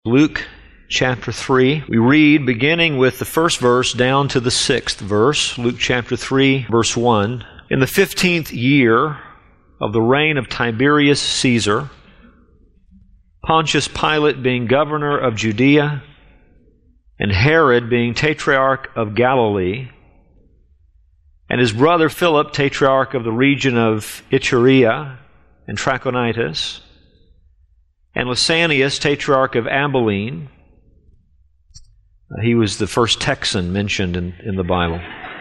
Luke chapter 3. We read beginning with the first verse down to the 6th verse. Luke chapter 3, verse 1. In the 15th year of the reign of Tiberius Caesar, Pontius Pilate being governor of Judea, and Herod being tetrarch of Galilee, and his brother Philip, tetrarch of the region of Iturea and Trachonitis, and Lysanias, tetrarch of Abilene. He was the first Texan mentioned in the Bible.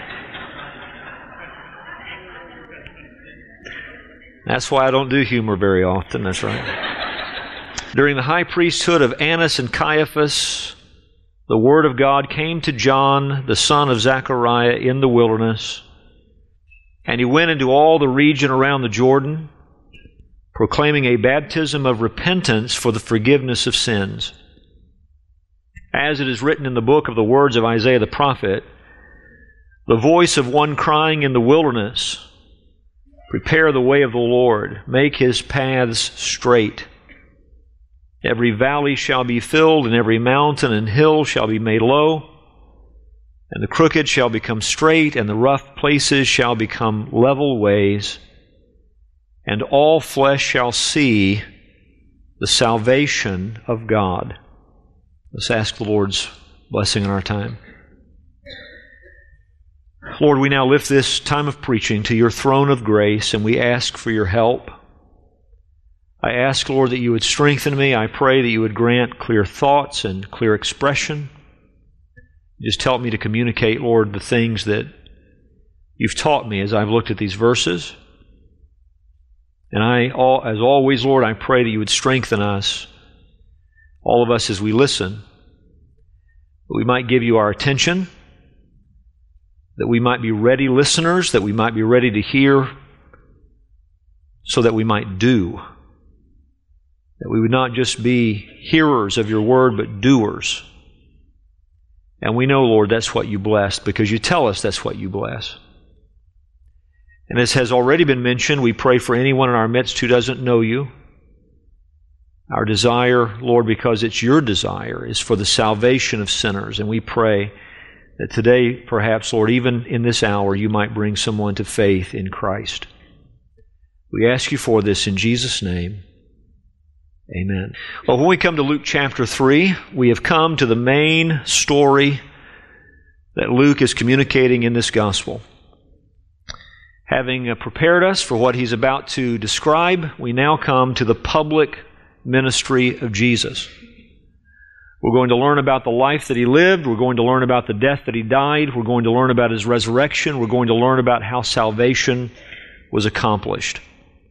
That's why I don't do humor very often, that's right. During the high priesthood of Annas and Caiaphas, the word of God came to John, the son of Zechariah, in the wilderness, and he went into all the region around the Jordan, proclaiming a baptism of repentance for the forgiveness of sins. As it is written in the book of the words of Isaiah the prophet, the voice of one crying in the wilderness, prepare the way of the Lord, make his paths straight. Every valley shall be filled, and every mountain and hill shall be made low, and the crooked shall become straight, and the rough places shall become level ways, and all flesh shall see the salvation of God. Let's ask the Lord's blessing in our time. Lord, we now lift this time of preaching to your throne of grace, and we ask for your help. I ask, Lord, that you would strengthen me. I pray that you would grant clear thoughts and clear expression. Just help me to communicate, Lord, the things that you've taught me as I've looked at these verses. And as always, Lord, I pray that you would strengthen us, all of us as we listen, that we might give you our attention, that we might be ready listeners, that we might be ready to hear, so that we might do. That we would not just be hearers of your word, but doers. And we know, Lord, that's what you bless, because you tell us that's what you bless. And as has already been mentioned, we pray for anyone in our midst who doesn't know you. Our desire, Lord, because it's your desire, is for the salvation of sinners. And we pray that today, perhaps, Lord, even in this hour, you might bring someone to faith in Christ. We ask you for this in Jesus' name. Amen. Well, when we come to Luke chapter 3, we have come to the main story that Luke is communicating in this gospel. Having prepared us for what he's about to describe, we now come to the public ministry of Jesus. We're going to learn about the life that he lived. We're going to learn about the death that he died. We're going to learn about his resurrection. We're going to learn about how salvation was accomplished.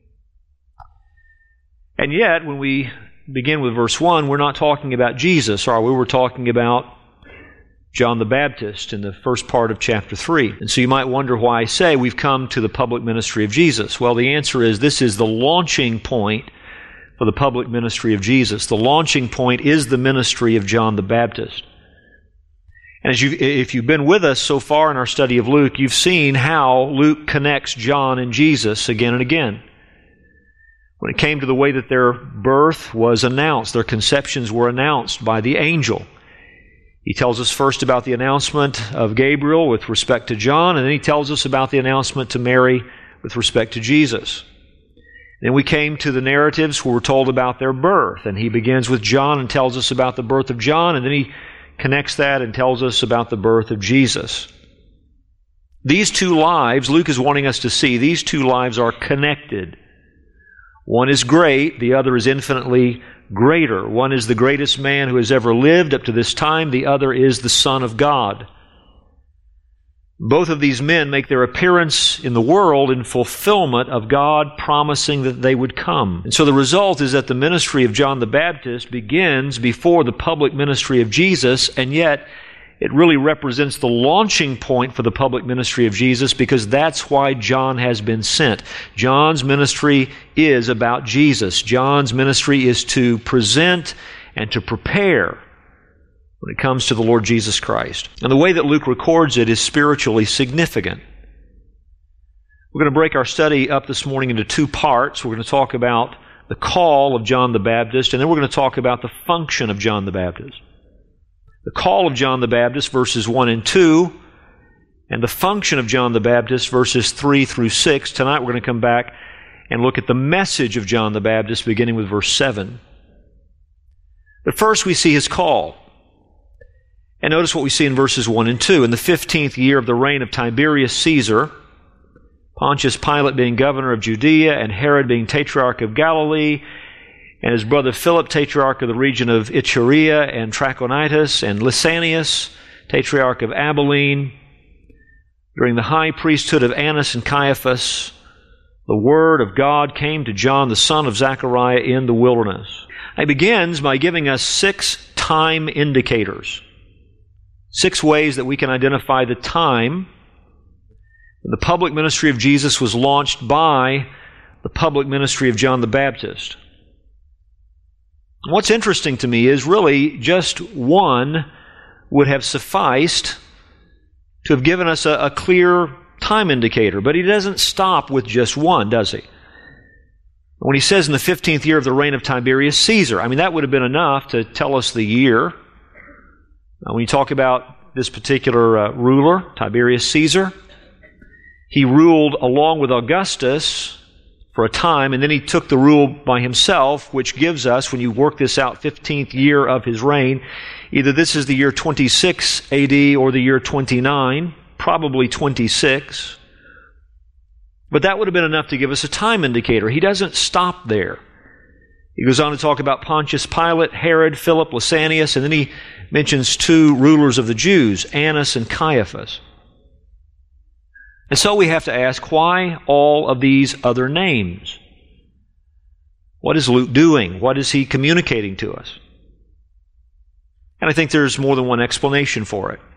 And yet, when we begin with verse 1, we're not talking about Jesus, are we? We're talking about John the Baptist in the first part of chapter 3. And so you might wonder why I say we've come to the public ministry of Jesus. Well, the answer is this is the launching point for the public ministry of Jesus. The launching point is the ministry of John the Baptist. And if you've been with us so far in our study of Luke, you've seen how Luke connects John and Jesus again and again. When it came to the way that their birth was announced, their conceptions were announced by the angel. He tells us first about the announcement of Gabriel with respect to John, and then he tells us about the announcement to Mary with respect to Jesus. Then we came to the narratives where we're told about their birth, and he begins with John and tells us about the birth of John, and then he connects that and tells us about the birth of Jesus. These two lives, Luke is wanting us to see, these two lives are connected. One is great, the other is infinitely greater. One is the greatest man who has ever lived up to this time, the other is the Son of God. Both of these men make their appearance in the world in fulfillment of God promising that they would come. And so the result is that the ministry of John the Baptist begins before the public ministry of Jesus, and yet it really represents the launching point for the public ministry of Jesus, because that's why John has been sent. John's ministry is about Jesus. John's ministry is to present and to prepare when it comes to the Lord Jesus Christ. And the way that Luke records it is spiritually significant. We're going to break our study up this morning into two parts. We're going to talk about the call of John the Baptist, and then we're going to talk about the function of John the Baptist. The call of John the Baptist, verses 1 and 2, and the function of John the Baptist, verses 3 through 6. Tonight we're going to come back and look at the message of John the Baptist, beginning with verse 7. But first we see his call. And notice what we see in verses 1 and 2. In the 15th year of the reign of Tiberius Caesar, Pontius Pilate being governor of Judea, and Herod being tetrarch of Galilee, and his brother Philip, tetrarch of the region of Iturea and Trachonitis, and Lysanias, tetrarch of Abilene, during the high priesthood of Annas and Caiaphas, the word of God came to John, the son of Zechariah, in the wilderness. He begins by giving us 6 time indicators. 6 ways that we can identify the time when the public ministry of Jesus was launched by the public ministry of John the Baptist. What's interesting to me is really just one would have sufficed to have given us a clear time indicator, but he doesn't stop with just one, does he? When he says in the 15th year of the reign of Tiberius Caesar, that would have been enough to tell us the year. When you talk about this particular ruler, Tiberius Caesar, he ruled along with Augustus for a time, and then he took the rule by himself, which gives us, when you work this out, 15th year of his reign, either this is the year 26 AD or the year 29, probably 26. But that would have been enough to give us a time indicator. He doesn't stop there. He goes on to talk about Pontius Pilate, Herod, Philip, Lysanias, and then he mentions 2 rulers of the Jews, Annas and Caiaphas. And so we have to ask, why all of these other names? What is Luke doing? What is he communicating to us? And I think there's more than one explanation for it.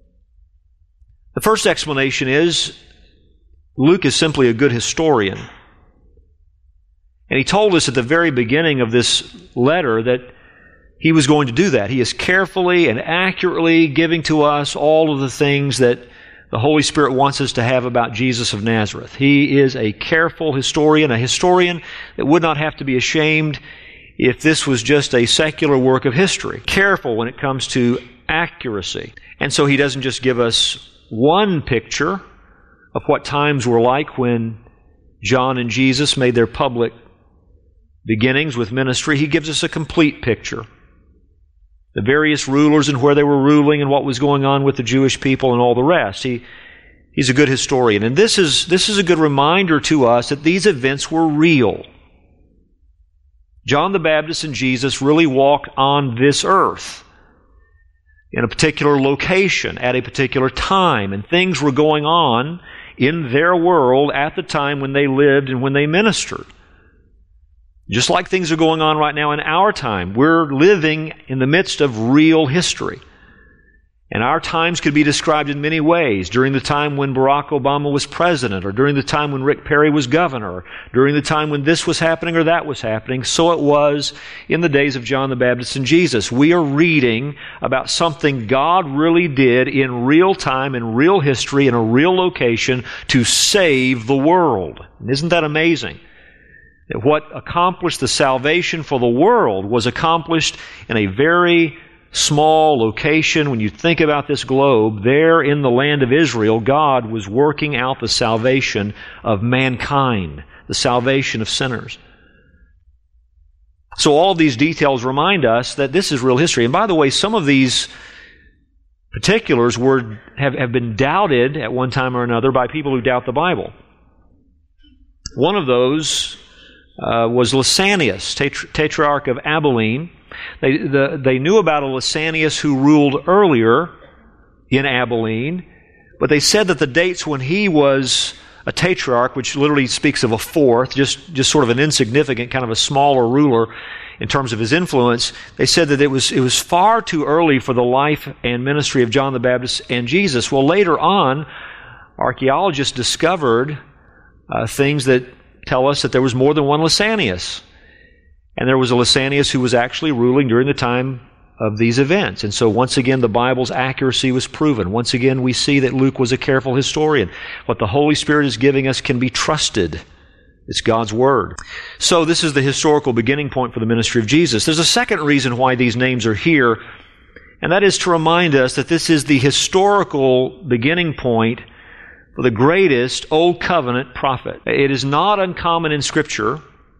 The first explanation is Luke is simply a good historian. And he told us at the very beginning of this letter that he was going to do that. He is carefully and accurately giving to us all of the things that the Holy Spirit wants us to have about Jesus of Nazareth. He is a careful historian, a historian that would not have to be ashamed if this was just a secular work of history. Careful when it comes to accuracy. And so he doesn't just give us one picture of what times were like when John and Jesus made their public beginnings with ministry. He gives us a complete picture. The various rulers and where they were ruling and what was going on with the Jewish people and all the rest. He's a good historian. And this is a good reminder to us that these events were real. John the Baptist and Jesus really walked on this earth in a particular location at a particular time, and things were going on in their world at the time when they lived and when they ministered. Just like things are going on right now in our time. We're living in the midst of real history. And our times could be described in many ways. During the time when Barack Obama was president, or during the time when Rick Perry was governor, or during the time when this was happening or that was happening, so it was in the days of John the Baptist and Jesus. We are reading about something God really did in real time, in real history, in a real location to save the world. And isn't that amazing? That what accomplished the salvation for the world was accomplished in a very small location. When you think about this globe, there in the land of Israel, God was working out the salvation of mankind, the salvation of sinners. So all these details remind us that this is real history. And by the way, some of these particulars have been doubted at one time or another by people who doubt the Bible. One of those was Lysanias, tetrarch of Abilene. They knew about a Lysanias who ruled earlier in Abilene, but they said that the dates when he was a tetrarch, which literally speaks of a fourth, just sort of an insignificant, kind of a smaller ruler in terms of his influence, they said that it was far too early for the life and ministry of John the Baptist and Jesus. Well, later on, archaeologists discovered things that tell us that there was more than one Lysanias. And there was a Lysanias who was actually ruling during the time of these events. And so once again, the Bible's accuracy was proven. Once again, we see that Luke was a careful historian. What the Holy Spirit is giving us can be trusted. It's God's Word. So this is the historical beginning point for the ministry of Jesus. There's a second reason why these names are here, and that is to remind us that this is the historical beginning point for the greatest Old Covenant prophet. It is not uncommon in Scripture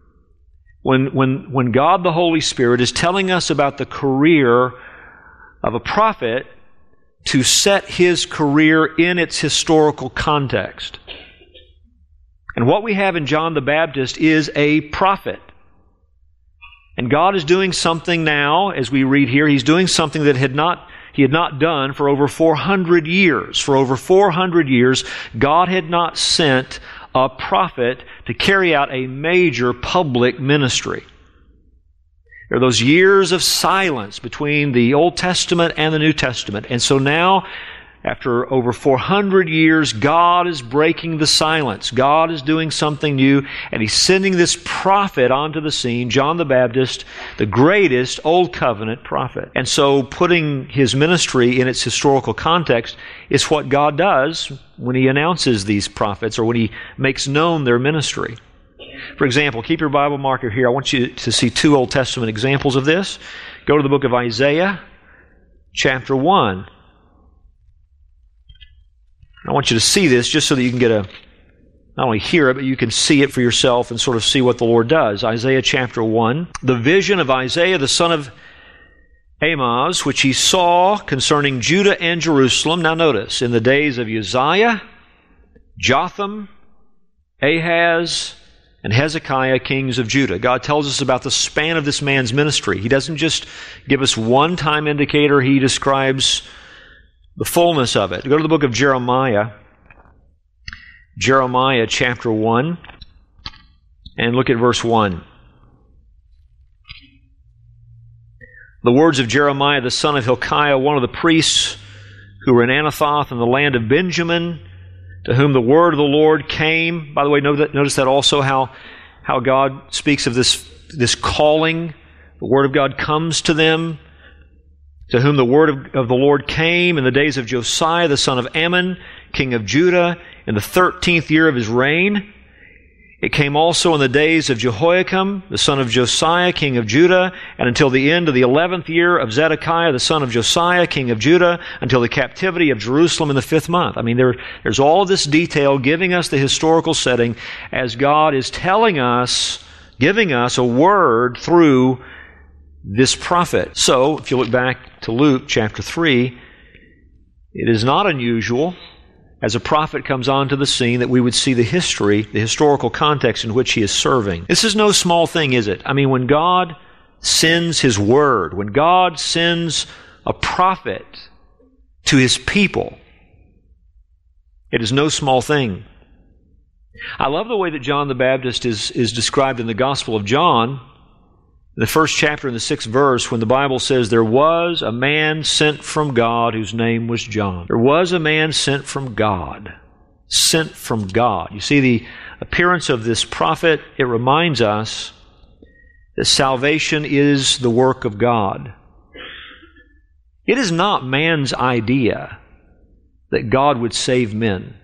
when God the Holy Spirit is telling us about the career of a prophet to set his career in its historical context. And what we have in John the Baptist is a prophet. And God is doing something now, as we read here, He's doing something that He had not done for over 400 years. For over 400 years, God had not sent a prophet to carry out a major public ministry. There are those years of silence between the Old Testament and the New Testament. And so now, after over 400 years, God is breaking the silence. God is doing something new, and He's sending this prophet onto the scene, John the Baptist, the greatest Old Covenant prophet. And so putting His ministry in its historical context is what God does when He announces these prophets or when He makes known their ministry. For example, keep your Bible marker here. I want you to see two Old Testament examples of this. Go to the book of Isaiah, chapter 1. I want you to see this just so that you can not only hear it, but you can see it for yourself and sort of see what the Lord does. Isaiah chapter 1. The vision of Isaiah the son of Amoz, which he saw concerning Judah and Jerusalem. Now notice, in the days of Uzziah, Jotham, Ahaz, and Hezekiah, kings of Judah. God tells us about the span of this man's ministry. He doesn't just give us one time indicator. He describes the fullness of it. Go to the book of Jeremiah. Jeremiah chapter 1. And look at verse 1. The words of Jeremiah the son of Hilkiah, one of the priests who were in Anathoth in the land of Benjamin, to whom the word of the Lord came. By the way, notice that also how God speaks of this calling. The word of God comes to them. To whom the word of the Lord came in the days of Josiah the son of Ammon, king of Judah, in the 13th year of his reign. It came also in the days of Jehoiakim, the son of Josiah, king of Judah, and until the end of the 11th year of Zedekiah, the son of Josiah, king of Judah, until the captivity of Jerusalem in the 5th month. I mean, there's all this detail giving us the historical setting as God is telling us, giving us a word through this prophet. So, if you look back to Luke chapter 3, it is not unusual as a prophet comes onto the scene that we would see the history, the historical context in which he is serving. This is no small thing, is it? I mean, when God sends His Word, when God sends a prophet to His people, it is no small thing. I love the way that John the Baptist is described in the Gospel of John, in the first chapter in the 6th verse, when the Bible says, there was a man sent from God whose name was John. There was a man sent from God. Sent from God. You see, the appearance of this prophet, it reminds us that salvation is the work of God. It is not man's idea that God would save men.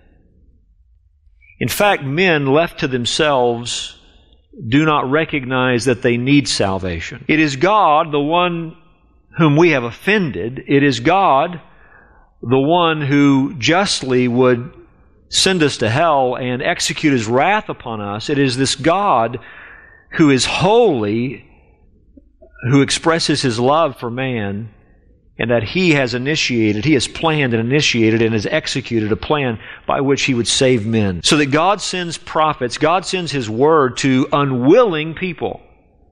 In fact, men left to themselves do not recognize that they need salvation. It is God, the one whom we have offended. It is God, the one who justly would send us to hell and execute His wrath upon us. It is this God who is holy, who expresses His love for man, and that He has planned and initiated and has executed a plan by which He would save men. So that God sends prophets, God sends His Word to unwilling people,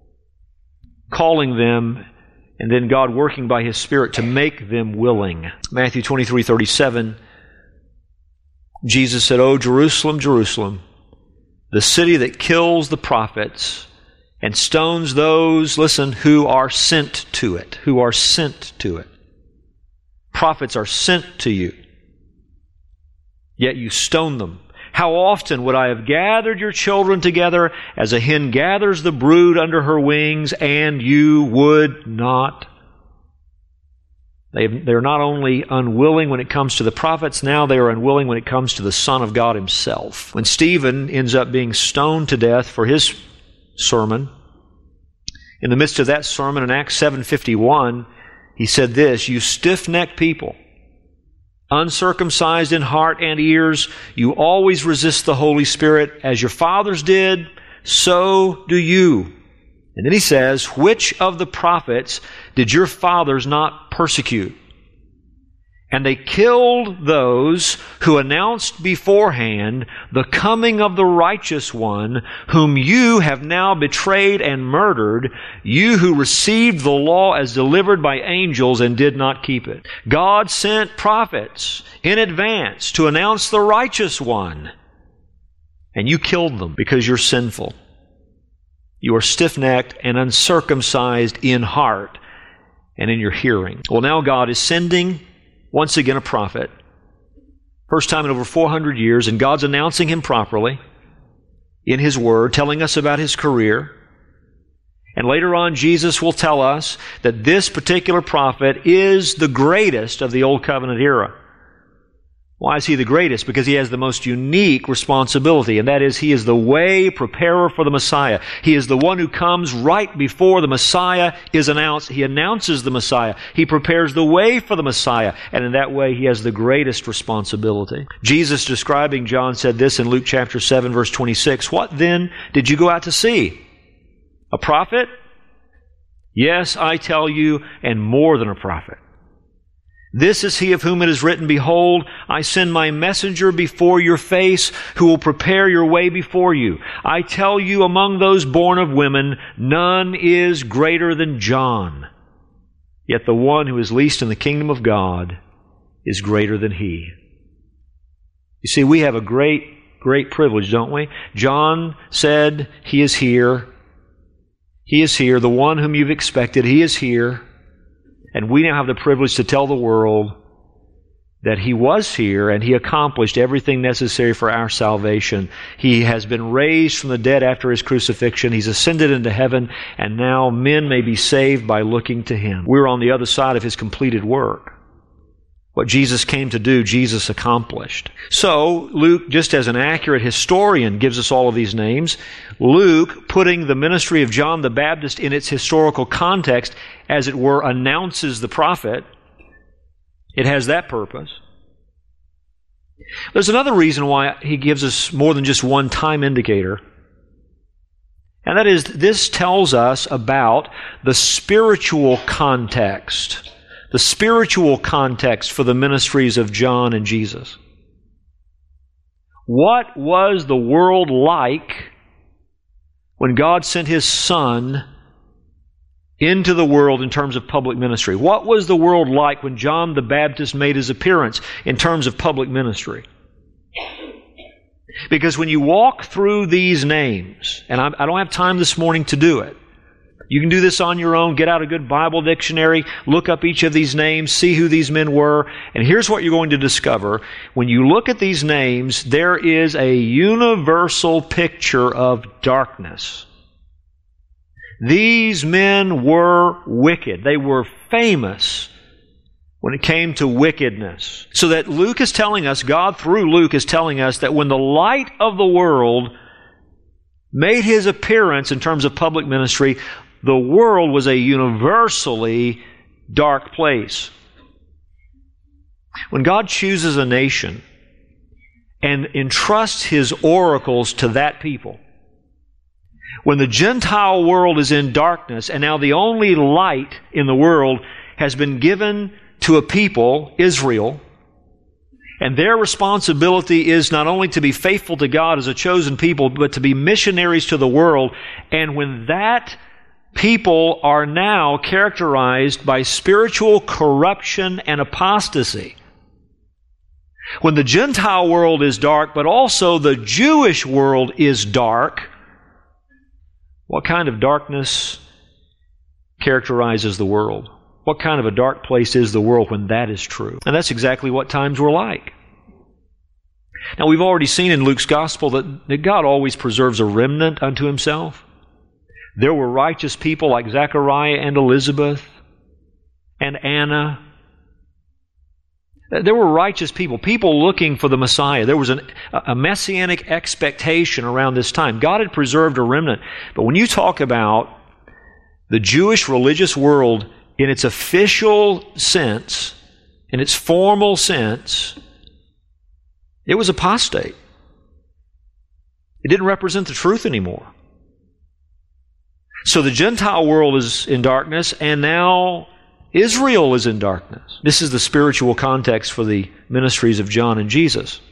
calling them, and then God working by His Spirit to make them willing. Matthew 23:37, Jesus said, "O Jerusalem, Jerusalem, the city that kills the prophets and stones those," listen, "who are sent to it." Who are sent to it. Prophets are sent to you, yet you stone them. How often would I have gathered your children together as a hen gathers the brood under her wings, and you would not? They're not only unwilling when it comes to the prophets, now they are unwilling when it comes to the Son of God Himself. When Stephen ends up being stoned to death for his sermon, in the midst of that sermon in Acts 7:51, he said this, "You stiff-necked people, uncircumcised in heart and ears, you always resist the Holy Spirit. As your fathers did, so do you." And then he says, "Which of the prophets did your fathers not persecute? And they killed those who announced beforehand the coming of the righteous one, whom you have now betrayed and murdered, you who received the law as delivered by angels and did not keep it." God sent prophets in advance to announce the righteous one, and you killed them because you're sinful. You are stiff-necked and uncircumcised in heart and in your hearing. Well, now God is sending once again a prophet. First time in over 400 years, and God's announcing him properly in His Word, telling us about his career. And later on, Jesus will tell us that this particular prophet is the greatest of the Old Covenant era. Why is he the greatest? Because he has the most unique responsibility, and that is he is the way preparer for the Messiah. He is the one who comes right before the Messiah is announced. He announces the Messiah. He prepares the way for the Messiah, and in that way he has the greatest responsibility. Jesus, describing John, said this in Luke chapter 7, verse 26, "What then did you go out to see? A prophet? Yes, I tell you, and more than a prophet. This is he of whom it is written, Behold, I send my messenger before your face, who will prepare your way before you. I tell you, among those born of women, none is greater than John. Yet the one who is least in the kingdom of God is greater than he." You see, we have a great privilege, don't we? John said, He is here. He is here. The one whom you've expected, He is here. And we now have the privilege to tell the world that He was here and He accomplished everything necessary for our salvation. He has been raised from the dead after His crucifixion. He's ascended into heaven, and now men may be saved by looking to Him. We're on the other side of His completed work. What Jesus came to do, Jesus accomplished. So, Luke, just as an accurate historian, gives us all of these names. Luke, putting the ministry of John the Baptist in its historical context, as it were, announces the prophet. It has that purpose. There's another reason why he gives us more than just one time indicator. And that is, this tells us about the spiritual context. The spiritual context for the ministries of John and Jesus. What was the world like when God sent His Son into the world in terms of public ministry? What was the world like when John the Baptist made his appearance in terms of public ministry? Because when you walk through these names, and I don't have time this morning to do it, you can do this on your own. Get out a good Bible dictionary, look up each of these names, see who these men were, and here's what you're going to discover. When you look at these names, there is a universal picture of darkness. These men were wicked. They were famous when it came to wickedness. So that Luke is telling us, God through Luke is telling us that when the light of the world made His appearance in terms of public ministry, the world was a universally dark place. When God chooses a nation and entrusts His oracles to that people, when the Gentile world is in darkness and now the only light in the world has been given to a people, Israel, and their responsibility is not only to be faithful to God as a chosen people, but to be missionaries to the world, and when that people are now characterized by spiritual corruption and apostasy. When the Gentile world is dark, but also the Jewish world is dark, what kind of darkness characterizes the world? What kind of a dark place is the world when that is true? And that's exactly what times were like. Now, we've already seen in Luke's Gospel that God always preserves a remnant unto Himself. There were righteous people like Zechariah and Elizabeth and Anna There were righteous people looking for the Messiah. There was a messianic expectation around this time. God had preserved a remnant. But when you talk about the Jewish religious world in its official sense, in its formal sense, it was apostate. It didn't represent the truth anymore. So the Gentile world is in darkness, and now Israel is in darkness. This is the spiritual context for the ministries of John and Jesus.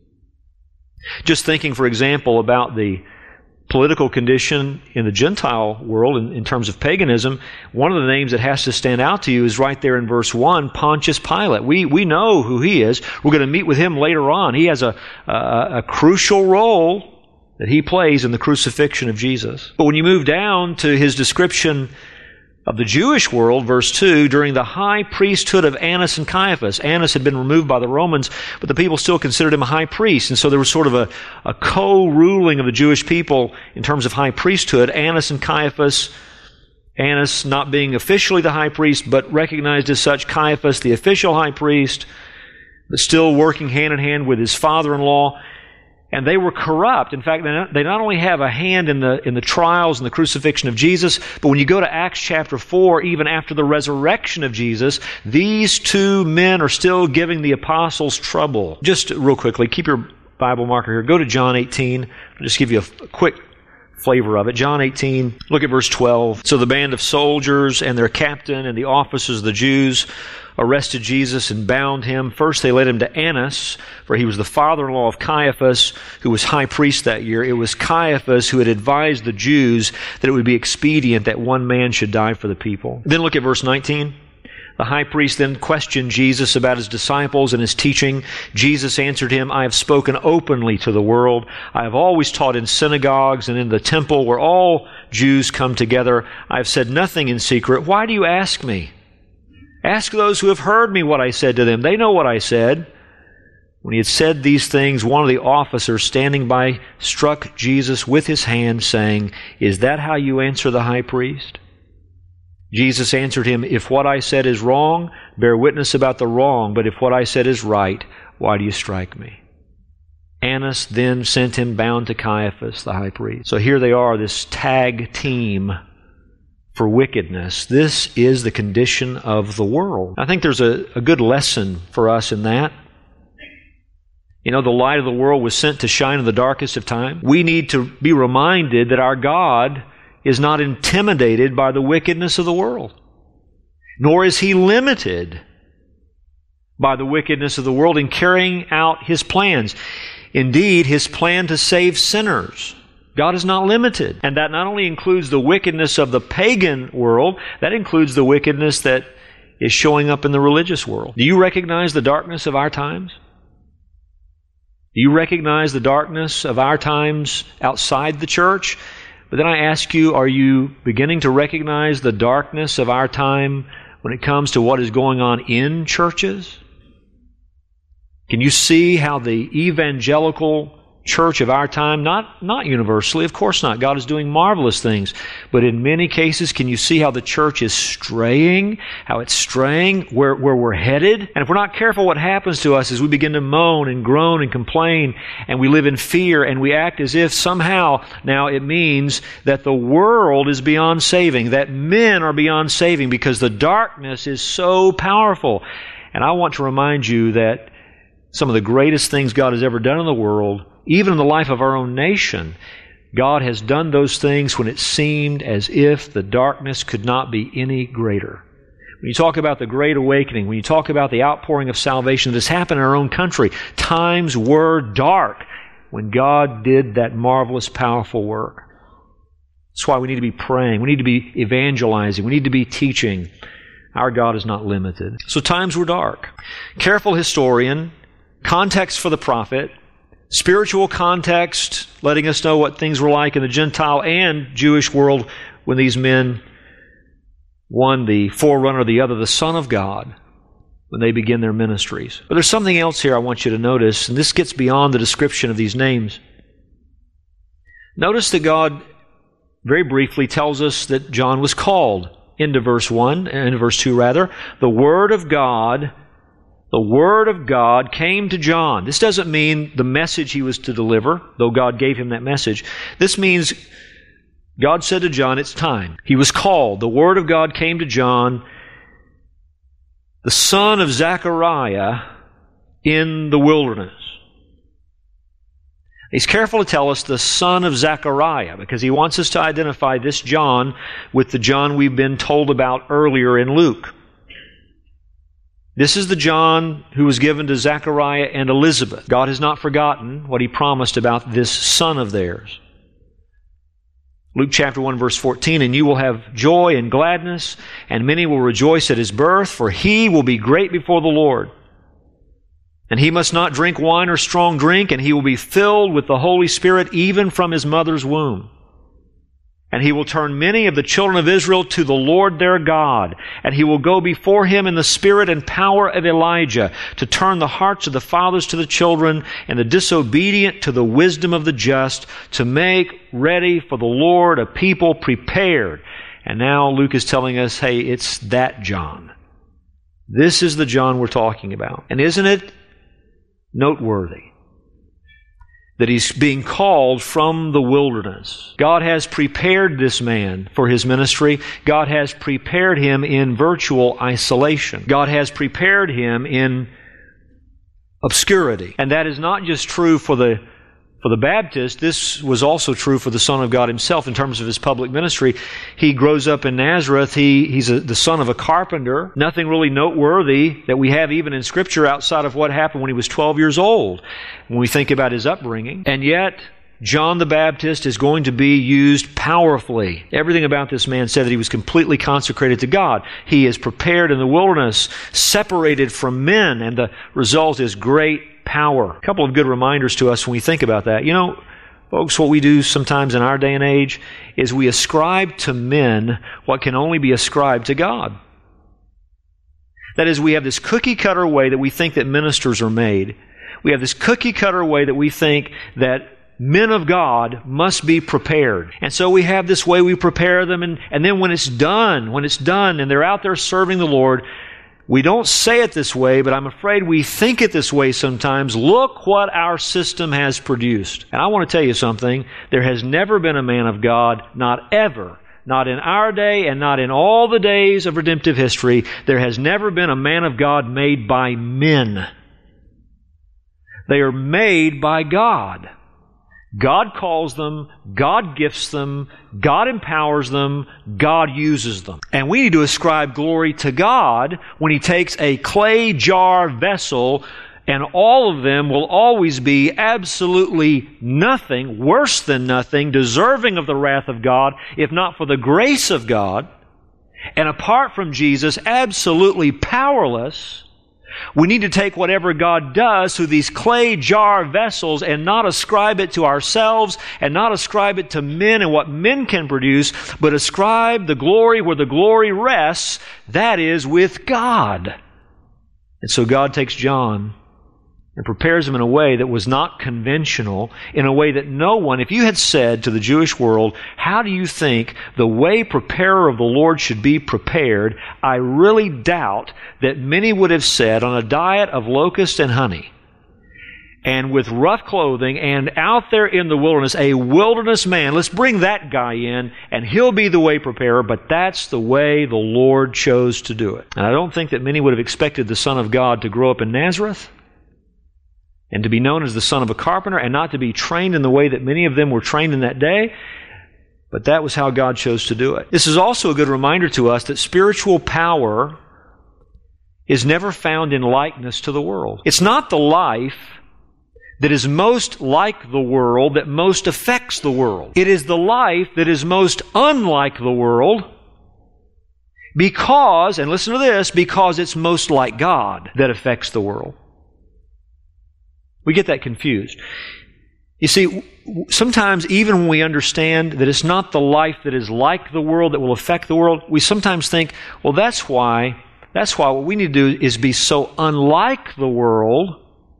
Just thinking, for example, about the political condition in the Gentile world in terms of paganism, one of the names that has to stand out to you is right there in verse 1, Pontius Pilate. We know who he is. We're going to meet with him later on. He has a crucial role that he plays in the crucifixion of Jesus. But when you move down to his description of the Jewish world, verse 2, during the high priesthood of Annas and Caiaphas. Annas had been removed by the Romans, but the people still considered him a high priest. And so there was sort of a co-ruling of the Jewish people in terms of high priesthood. Annas and Caiaphas, Annas not being officially the high priest, but recognized as such, Caiaphas the official high priest, but still working hand in hand with his father-in-law. And they were corrupt. In fact, they not only have a hand in the trials and the crucifixion of Jesus, but when you go to Acts chapter 4, even after the resurrection of Jesus, these two men are still giving the apostles trouble. Just real quickly, keep your Bible marker here. Go to John 18. I'll just give you a quick flavor of it. John 18, look at verse 12. So the band of soldiers and their captain and the officers of the Jews arrested Jesus and bound him. First they led him to Annas, for he was the father-in-law of Caiaphas, who was high priest that year. It was Caiaphas who had advised the Jews that it would be expedient that one man should die for the people. Then look at verse 19. The high priest then questioned Jesus about his disciples and his teaching. Jesus answered him, I have spoken openly to the world. I have always taught in synagogues and in the temple where all Jews come together. I have said nothing in secret. Why do you ask me? Ask those who have heard me what I said to them. They know what I said. When he had said these things, one of the officers standing by struck Jesus with his hand, saying, Is that how you answer the high priest? Jesus answered him, If what I said is wrong, bear witness about the wrong, but if what I said is right, why do you strike me? Annas then sent him bound to Caiaphas, the high priest. So here they are, this tag team for wickedness. This is the condition of the world. I think there's a good lesson for us in that. You know, the light of the world was sent to shine in the darkest of time. We need to be reminded that our God is not intimidated by the wickedness of the world, nor is He limited by the wickedness of the world in carrying out His plans. Indeed, His plan to save sinners. God is not limited. And that not only includes the wickedness of the pagan world, that includes the wickedness that is showing up in the religious world. Do you recognize the darkness of our times? Do you recognize the darkness of our times outside the church? But then I ask you, are you beginning to recognize the darkness of our time when it comes to what is going on in churches? Can you see how the evangelical church of our time, not universally, of course not. God is doing marvelous things. But in many cases, can you see how the church is straying, how it's straying, where we're headed? And if we're not careful, what happens to us is we begin to moan and groan and complain, and we live in fear, and we act as if somehow now it means that the world is beyond saving, that men are beyond saving, because the darkness is so powerful. And I want to remind you that some of the greatest things God has ever done in the world, even in the life of our own nation, God has done those things when it seemed as if the darkness could not be any greater. When you talk about the Great Awakening, when you talk about the outpouring of salvation that has happened in our own country, times were dark when God did that marvelous, powerful work. That's why we need to be praying. We need to be evangelizing. We need to be teaching. Our God is not limited. So times were dark. Careful historian, context for the prophet, spiritual context, letting us know what things were like in the Gentile and Jewish world when these men, one the forerunner, the other the Son of God, when they begin their ministries. But there's something else here I want you to notice, and this gets beyond the description of these names. Notice that God very briefly tells us that John was called into verse 1, and verse 2 rather, the Word of God The Word of God came to John. This doesn't mean the message he was to deliver, though God gave him that message. This means God said to John, it's time. He was called. The Word of God came to John, the son of Zechariah, in the wilderness. He's careful to tell us the son of Zechariah, because he wants us to identify this John with the John we've been told about earlier in Luke. This is the John who was given to Zechariah and Elizabeth. God has not forgotten what He promised about this son of theirs. Luke chapter 1, verse 14, "And you will have joy and gladness, and many will rejoice at His birth, for He will be great before the Lord. And He must not drink wine or strong drink, and He will be filled with the Holy Spirit even from His mother's womb. And He will turn many of the children of Israel to the Lord their God. And He will go before Him in the spirit and power of Elijah, to turn the hearts of the fathers to the children, and the disobedient to the wisdom of the just, to make ready for the Lord a people prepared." And now Luke is telling us, hey, it's that John. This is the John we're talking about. And isn't it noteworthy that he's being called from the wilderness? God has prepared this man for his ministry. God has prepared him in virtual isolation. God has prepared him in obscurity. And that is not just true for the Baptist. This was also true for the Son of God Himself in terms of His public ministry. He grows up in Nazareth. He's the son of a carpenter. Nothing really noteworthy that we have even in Scripture outside of what happened when he was 12 years old, when we think about his upbringing. And yet, John the Baptist is going to be used powerfully. Everything about this man said that he was completely consecrated to God. He is prepared in the wilderness, separated from men, and the result is great power. A couple of good reminders to us when we think about that. You know, folks, what we do sometimes in our day and age is we ascribe to men what can only be ascribed to God. That is, we have this cookie-cutter way that we think that ministers are made. We have this cookie-cutter way that we think that men of God must be prepared. And so we have this way we prepare them, and then when it's done and they're out there serving the Lord, we don't say it this way, but I'm afraid we think it this way sometimes. Look what our system has produced. And I want to tell you something. There has never been a man of God, not ever, not in our day and not in all the days of redemptive history, there has never been a man of God made by men. They are made by God. God calls them, God gifts them, God empowers them, God uses them. And we need to ascribe glory to God when He takes a clay jar vessel, and all of them will always be absolutely nothing, worse than nothing, deserving of the wrath of God, if not for the grace of God, and apart from Jesus, absolutely powerless. We need to take whatever God does through these clay jar vessels and not ascribe it to ourselves and not ascribe it to men and what men can produce, but ascribe the glory where the glory rests, that is, with God. And so God takes John and prepares him in a way that was not conventional, in a way that no one, if you had said to the Jewish world, how do you think the way preparer of the Lord should be prepared, I really doubt that many would have said, on a diet of locusts and honey, and with rough clothing, and out there in the wilderness, a wilderness man, let's bring that guy in, and he'll be the way preparer, but that's the way the Lord chose to do it. And I don't think that many would have expected the Son of God to grow up in Nazareth, and to be known as the son of a carpenter, and not to be trained in the way that many of them were trained in that day. But that was how God chose to do it. This is also a good reminder to us that spiritual power is never found in likeness to the world. It's not the life that is most like the world that most affects the world. It is the life that is most unlike the world because, and listen to this, because it's most like God that affects the world. We get that confused. You see, sometimes even when we understand that it's not the life that is like the world that will affect the world, we sometimes think, well, that's why what we need to do is be so unlike the world.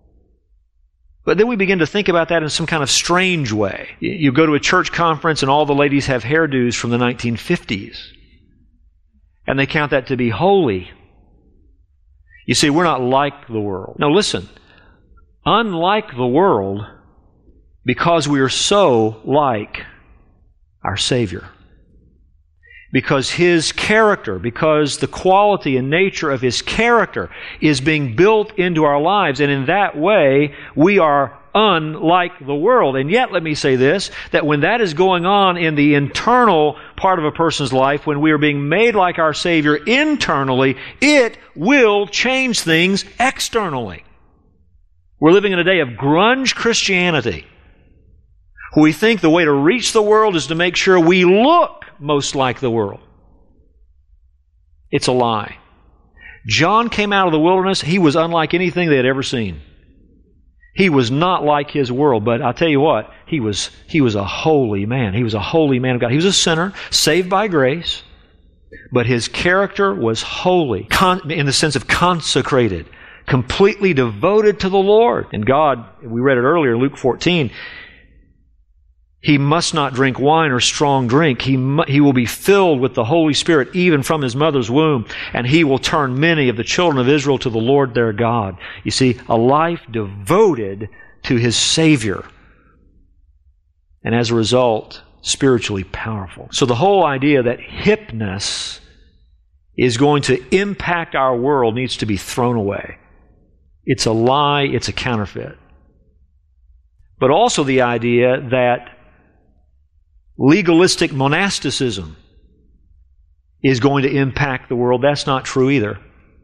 But then we begin to think about that in some kind of strange way. You go to a church conference and all the ladies have hairdos from the 1950s. And they count that to be holy. You see, we're not like the world. Now listen, unlike the world, because we are so like our Savior. Because His character, because the quality and nature of His character is being built into our lives, and in that way, we are unlike the world. And yet, let me say this, that when that is going on in the internal part of a person's life, when we are being made like our Savior internally, it will change things externally. We're living in a day of grunge Christianity, where we think the way to reach the world is to make sure we look most like the world. It's a lie. John came out of the wilderness. He was unlike anything they had ever seen. He was not like his world, but I'll tell you what, he was a holy man. He was a holy man of God. He was a sinner, saved by grace, but his character was holy, in the sense of consecrated, completely devoted to the Lord. And God, we read it earlier in Luke 14, he must not drink wine or strong drink. He will be filled with the Holy Spirit even from his mother's womb, and he will turn many of the children of Israel to the Lord their God. You see, a life devoted to his Savior. And as a result, spiritually powerful. So the whole idea that hipness is going to impact our world needs to be thrown away. It's a lie, it's a counterfeit. But also the idea that legalistic monasticism is going to impact the world. That's not true either.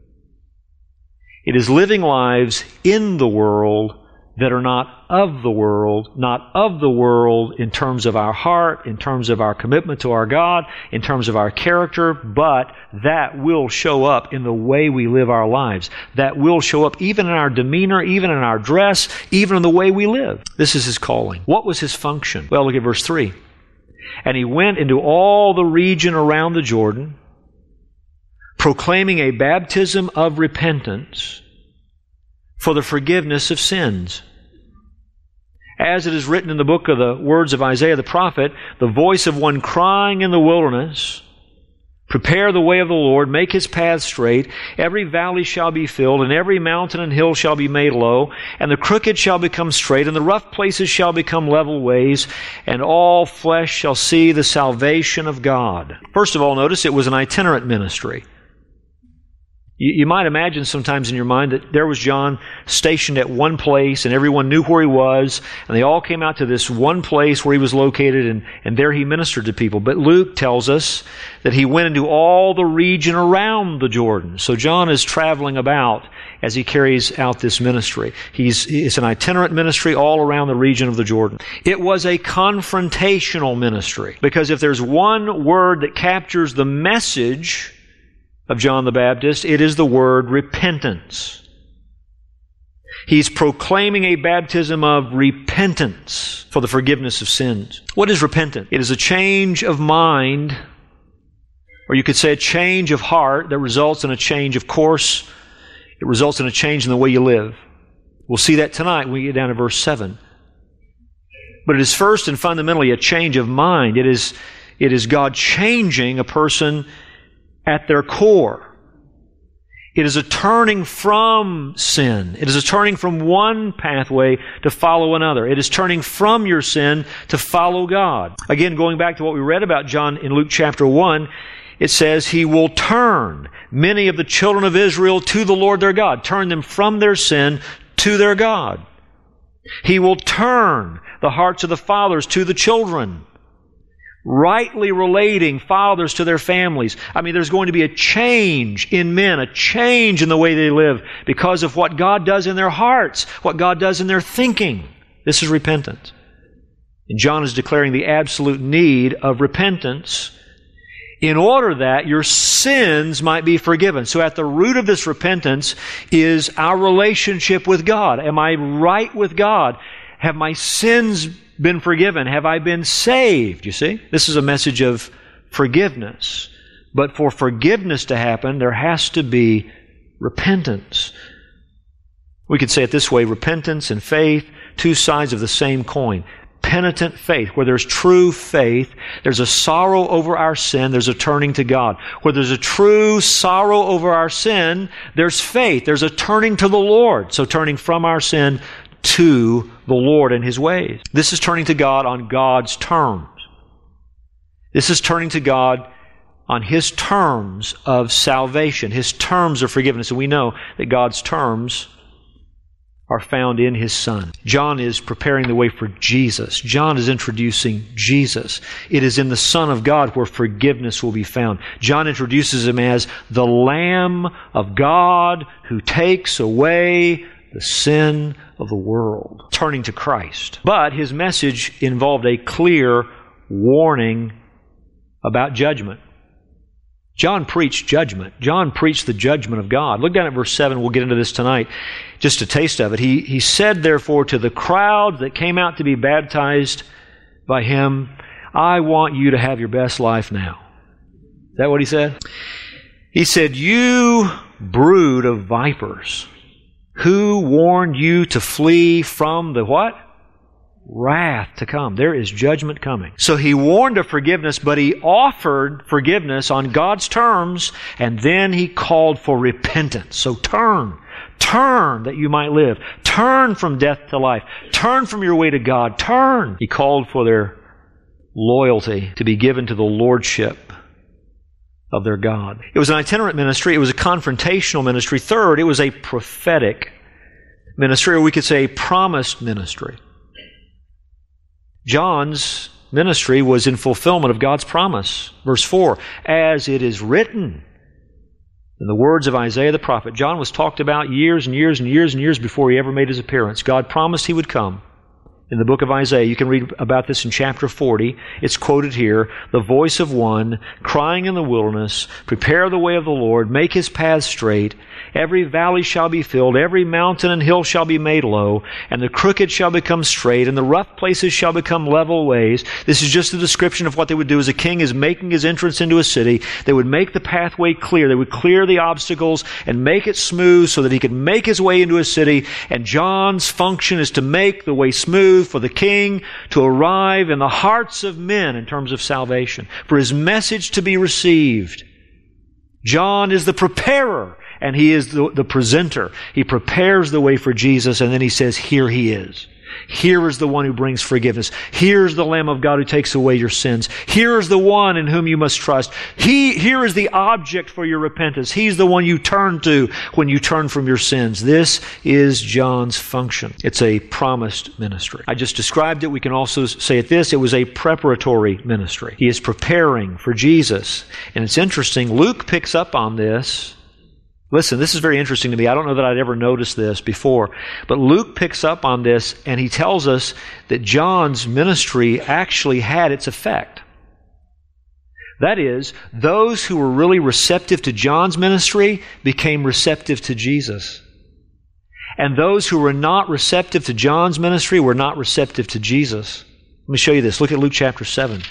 It is living lives in the world that are not of the world in terms of our heart, in terms of our commitment to our God, in terms of our character, but that will show up in the way we live our lives. That will show up even in our demeanor, even in our dress, even in the way we live. This is his calling. What was his function? Well, look at verse 3. And he went into all the region around the Jordan, proclaiming a baptism of repentance for the forgiveness of sins. As it is written in the book of the words of Isaiah the prophet, the voice of one crying in the wilderness, prepare the way of the Lord, make his path straight. Every valley shall be filled, and every mountain and hill shall be made low, and the crooked shall become straight, and the rough places shall become level ways, and all flesh shall see the salvation of God. First of all, notice it was an itinerant ministry. You might imagine sometimes in your mind that there was John stationed at one place and everyone knew where he was, and they all came out to this one place where he was located, and there he ministered to people. But Luke tells us that he went into all the region around the Jordan. So John is traveling about as he carries out this ministry. It's an itinerant ministry all around the region of the Jordan. It was a confrontational ministry, because if there's one word that captures the message of John the Baptist, it is the word repentance. He's proclaiming a baptism of repentance for the forgiveness of sins. What is repentance? It is a change of mind, or you could say a change of heart that results in a change of course. It results in a change in the way you live. We'll see that tonight when we get down to verse 7. But it is first and fundamentally a change of mind. It is God changing a person at their core. It is a turning from sin. It is a turning from one pathway to follow another. It is turning from your sin to follow God. Again, going back to what we read about John in Luke chapter 1, it says, He will turn many of the children of Israel to the Lord their God. Turn them from their sin to their God. He will turn the hearts of the fathers to the children, rightly relating fathers to their families. I mean, there's going to be a change in men, a change in the way they live because of what God does in their hearts, what God does in their thinking. This is repentance. And John is declaring the absolute need of repentance in order that your sins might be forgiven. So at the root of this repentance is our relationship with God. Am I right with God? Have my sins been forgiven? Have I been saved? You see? This is a message of forgiveness. But for forgiveness to happen, there has to be repentance. We could say it this way: repentance and faith, two sides of the same coin. penitent faith. Where there's true faith, there's a sorrow over our sin, there's a turning to God. Where there's a true sorrow over our sin, there's faith, there's a turning to the Lord. So turning from our sin to the Lord and His ways. This is turning to God on God's terms. This is turning to God on His terms of salvation, His terms of forgiveness. And we know that God's terms are found in His Son. John is preparing the way for Jesus. John is introducing Jesus. It is in the Son of God where forgiveness will be found. John introduces Him as the Lamb of God who takes away the sin of the world, turning to Christ. But his message involved a clear warning about judgment. John preached judgment. John preached the judgment of God. Look down at verse 7. We'll get into this tonight. Just a taste of it. He said, therefore, to the crowd that came out to be baptized by him, I want you to have your best life now. Is that what he said? He said, you brood of vipers, who warned you to flee from the what? Wrath to come. There is judgment coming. So he warned of forgiveness, but he offered forgiveness on God's terms, and then he called for repentance. So turn that you might live. Turn from death to life. Turn from your way to God. Turn. He called for their loyalty to be given to the lordship of their God. It was an itinerant ministry. It was a confrontational ministry. Third, it was a prophetic ministry, or we could say a promised ministry. John's ministry was in fulfillment of God's promise. Verse 4, as it is written in the words of Isaiah the prophet. John was talked about years and years and years and years before he ever made his appearance. God promised he would come. In the book of Isaiah, you can read about this in chapter 40. It's quoted here. The voice of one crying in the wilderness, prepare the way of the Lord, make His paths straight. Every valley shall be filled, every mountain and hill shall be made low, and the crooked shall become straight, and the rough places shall become level ways. This is just a description of what they would do as a king is making his entrance into a city. They would make the pathway clear. They would clear the obstacles and make it smooth so that he could make his way into a city. And John's function is to make the way smooth for the king to arrive in the hearts of men in terms of salvation, for his message to be received. John is the preparer, and he is the presenter. He prepares the way for Jesus, and then he says, here he is. Here is the one who brings forgiveness. Here's the Lamb of God who takes away your sins. Here is the one in whom you must trust. Here is the object for your repentance. He's the one you turn to when you turn from your sins. This is John's function. It's a promised ministry. I just described it. We can also say it this. It was a preparatory ministry. He is preparing for Jesus. And it's interesting. Luke picks up on this. Listen, this is very interesting to me. I don't know that I'd ever noticed this before. But Luke picks up on this, and he tells us that John's ministry actually had its effect. That is, those who were really receptive to John's ministry became receptive to Jesus. And those who were not receptive to John's ministry were not receptive to Jesus. Let me show you this. Look at Luke chapter 7.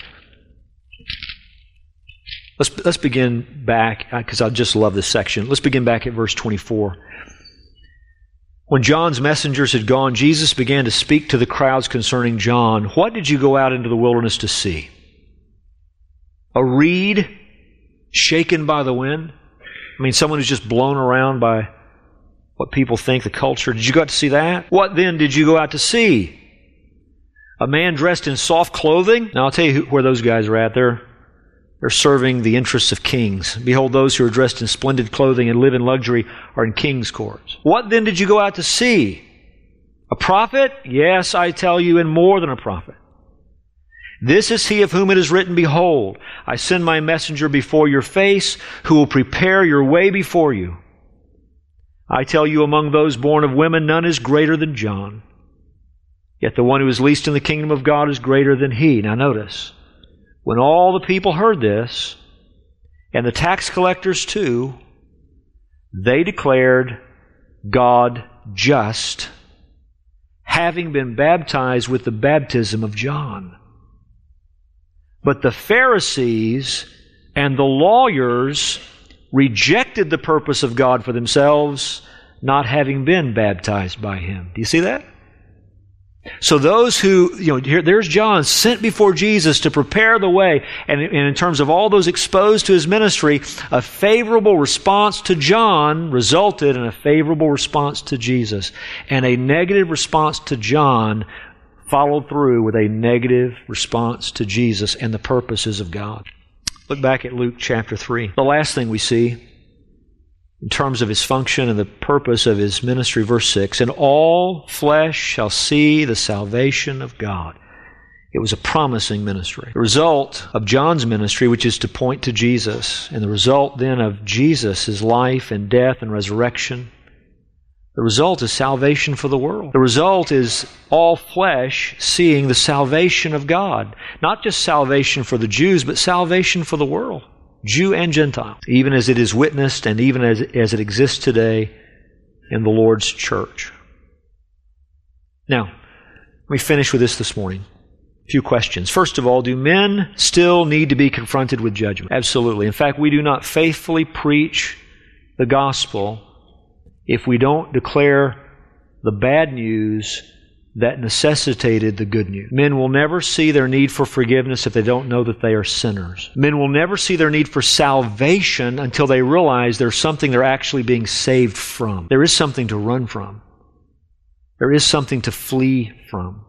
Let's begin back, because I just love this section. Let's begin back at verse 24. When John's messengers had gone, Jesus began to speak to the crowds concerning John. What did you go out into the wilderness to see? A reed shaken by the wind? I mean, someone who's just blown around by what people think, the culture. Did you go out to see that? What then did you go out to see? A man dressed in soft clothing? Now, I'll tell you where those guys are at. They're serving the interests of kings. Behold, those who are dressed in splendid clothing and live in luxury are in king's courts. What then did you go out to see? A prophet? Yes, I tell you, and more than a prophet. This is he of whom it is written, behold, I send my messenger before your face, who will prepare your way before you. I tell you, among those born of women, none is greater than John. Yet the one who is least in the kingdom of God is greater than he. Now notice, when all the people heard this, and the tax collectors too, they declared God just, having been baptized with the baptism of John. But the Pharisees and the lawyers rejected the purpose of God for themselves, not having been baptized by Him. Do you see that? So those who, here, there's John sent before Jesus to prepare the way. And in terms of all those exposed to his ministry, a favorable response to John resulted in a favorable response to Jesus. And a negative response to John followed through with a negative response to Jesus and the purposes of God. Look back at Luke chapter 3. The last thing we see in terms of his function and the purpose of his ministry, verse 6, "And all flesh shall see the salvation of God." It was a promising ministry. The result of John's ministry, which is to point to Jesus, and the result then of Jesus, his life and death and resurrection, the result is salvation for the world. The result is all flesh seeing the salvation of God. Not just salvation for the Jews, but salvation for the world. Jew and Gentile, even as it is witnessed and even as it exists today in the Lord's church. Now, let me finish with this morning. A few questions. First of all, do men still need to be confronted with judgment? Absolutely. In fact, we do not faithfully preach the gospel if we don't declare the bad news that necessitated the good news. Men will never see their need for forgiveness if they don't know that they are sinners. Men will never see their need for salvation until they realize there's something they're actually being saved from. There is something to run from. There is something to flee from.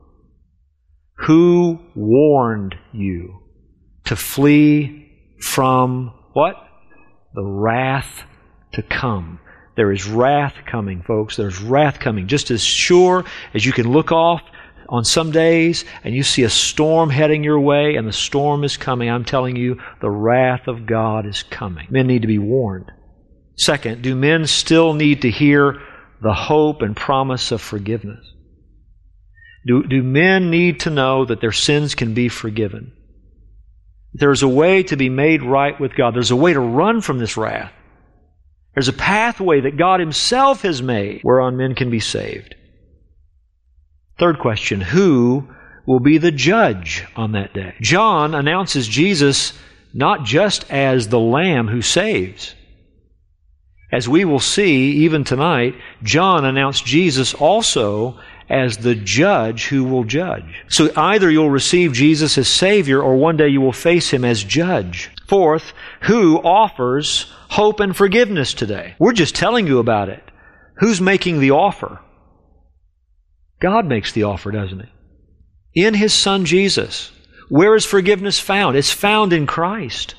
Who warned you to flee from what? The wrath to come. There is wrath coming, folks. There's wrath coming. Just as sure as you can look off on some days and you see a storm heading your way and the storm is coming, I'm telling you, the wrath of God is coming. Men need to be warned. Second, do men still need to hear the hope and promise of forgiveness? Do men need to know that their sins can be forgiven? There's a way to be made right with God. There's a way to run from this wrath. There's a pathway that God Himself has made whereon men can be saved. Third question, who will be the judge on that day? John announces Jesus not just as the Lamb who saves. As we will see even tonight, John announced Jesus also as the judge who will judge. So either you'll receive Jesus as Savior or one day you will face Him as judge. Fourth, who offers hope and forgiveness today? We're just telling you about it. Who's making the offer? God makes the offer, doesn't He? In His Son Jesus. Where is forgiveness found? It's found in Christ.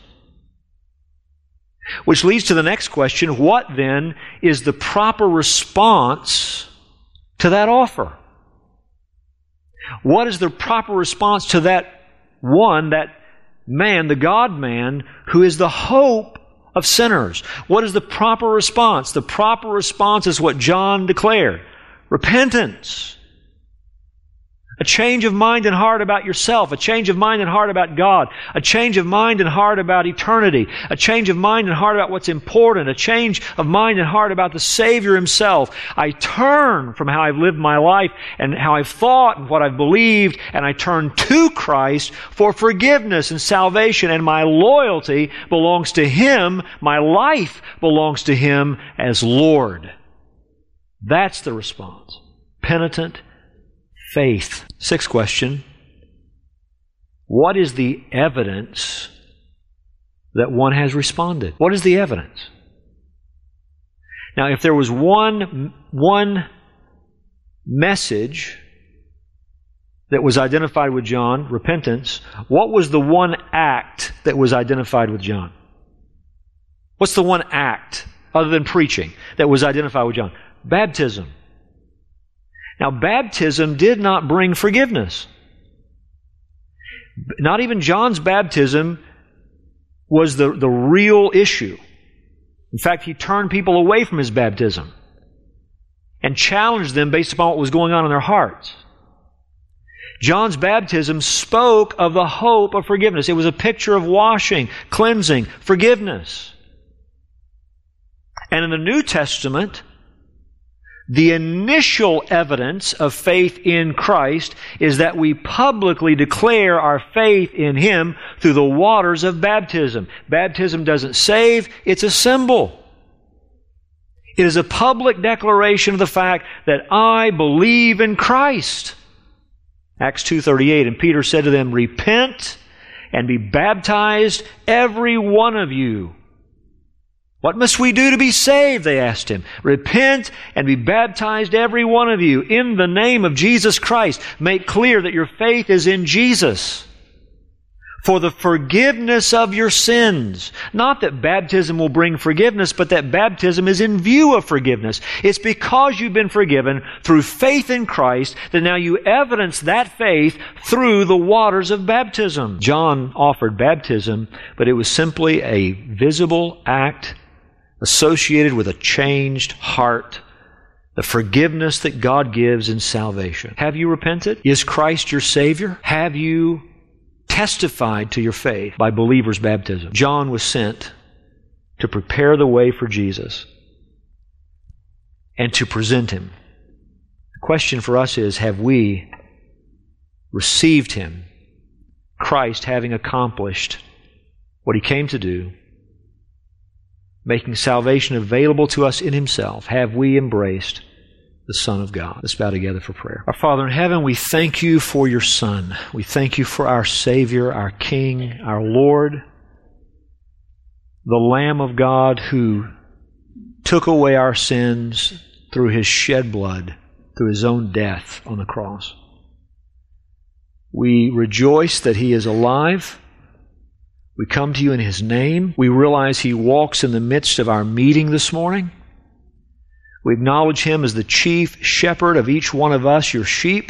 Which leads to the next question, what then is the proper response to that offer? What is the proper response to that one, that man, the God-man, who is the hope of sinners? What is the proper response? The proper response is what John declared. Repentance. A change of mind and heart about yourself. A change of mind and heart about God. A change of mind and heart about eternity. A change of mind and heart about what's important. A change of mind and heart about the Savior Himself. I turn from how I've lived my life and how I've thought and what I've believed, and I turn to Christ for forgiveness and salvation, and my loyalty belongs to Him. My life belongs to Him as Lord. That's the response. Penitent faith. Sixth question. What is the evidence that one has responded? What is the evidence? Now, if there was one message that was identified with John, repentance, what was the one act that was identified with John? What's the one act, other than preaching, that was identified with John? Baptism. Now, baptism did not bring forgiveness. Not even John's baptism was the real issue. In fact, he turned people away from his baptism and challenged them based upon what was going on in their hearts. John's baptism spoke of the hope of forgiveness. It was a picture of washing, cleansing, forgiveness. And in the New Testament, the initial evidence of faith in Christ is that we publicly declare our faith in Him through the waters of baptism. Baptism doesn't save, it's a symbol. It is a public declaration of the fact that I believe in Christ. Acts 2:38, and Peter said to them, "Repent and be baptized, every one of you." "What must we do to be saved?" they asked him. "Repent and be baptized, every one of you, in the name of Jesus Christ." Make clear that your faith is in Jesus for the forgiveness of your sins. Not that baptism will bring forgiveness, but that baptism is in view of forgiveness. It's because you've been forgiven through faith in Christ that now you evidence that faith through the waters of baptism. John offered baptism, but it was simply a visible act associated with a changed heart, the forgiveness that God gives in salvation. Have you repented? Is Christ your Savior? Have you testified to your faith by believers' baptism? John was sent to prepare the way for Jesus and to present Him. The question for us is, have we received Him, Christ having accomplished what He came to do, making salvation available to us in Himself? Have we embraced the Son of God? Let's bow together for prayer. Our Father in heaven, we thank You for Your Son. We thank You for our Savior, our King, our Lord, the Lamb of God who took away our sins through His shed blood, through His own death on the cross. We rejoice that He is alive. We come to You in His name. We realize He walks in the midst of our meeting this morning. We acknowledge Him as the chief shepherd of each one of us, Your sheep.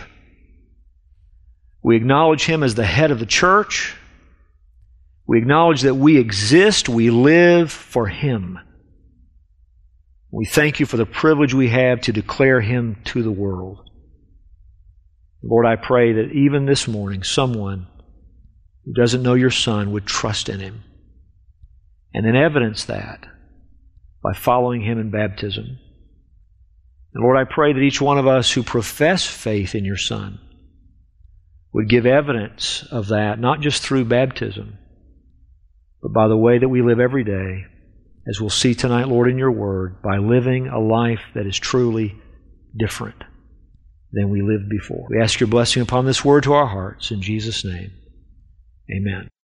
We acknowledge Him as the head of the church. We acknowledge that we exist, we live for Him. We thank You for the privilege we have to declare Him to the world. Lord, I pray that even this morning, someone who doesn't know Your Son would trust in Him and then evidence that by following Him in baptism. And Lord, I pray that each one of us who profess faith in Your Son would give evidence of that, not just through baptism, but by the way that we live every day, as we'll see tonight, Lord, in Your Word, by living a life that is truly different than we lived before. We ask Your blessing upon this Word to our hearts. In Jesus' name, amen.